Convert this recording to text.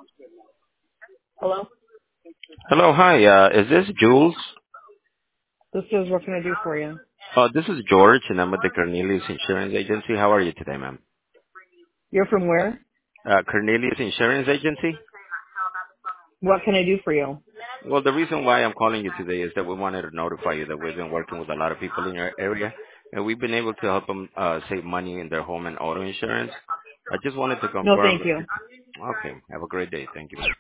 Hello? Hello, hi. Is this Jules? This is what can I do for you? This is George, and I'm at the Cornelius Insurance Agency. How are you today, ma'am? You're from where? Cornelius Insurance Agency? What can I do for you? Well, the reason why I'm calling you today is that we wanted to notify you that we've been working with a lot of people in your area, and we've been able to help them save money in their home and auto insurance. I just wanted to No, confirm. thank you. Okay, have a great day. Thank you, ma'am.